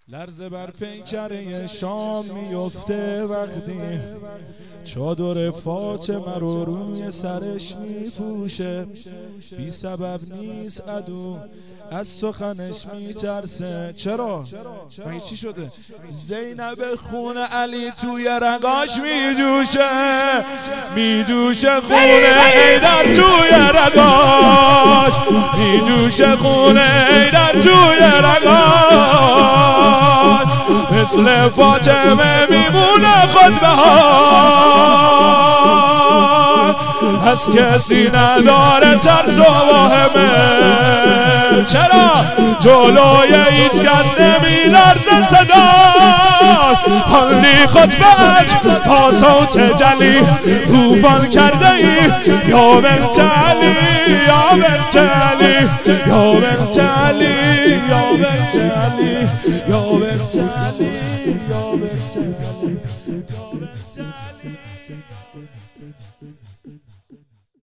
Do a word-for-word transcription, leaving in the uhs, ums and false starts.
لرزه بر پیکره شام میفته وقتی چادر فاطمه رو روی سرش میپوشه، بی سبب نیست عدو از سخنش میترسه. چرا؟ مگه چی شده؟ زینب خون علی توی رگاش میجوشه، میجوشه خون ایدر توی رگاش، میجوشه خون ایدر توی رگاش، مثل فاطمه میمونه خود بهار، از کسی نداره ترس و واهمه. چرا؟ جلوی هیچ کس نمیلرزه صدا، حالی خطبت تا صوت جلی طوفان کرده ای یا بنت علی، یا بنت علی، یا بنت علی، یا بنت علی، یا بنت علی، یا بنت علی.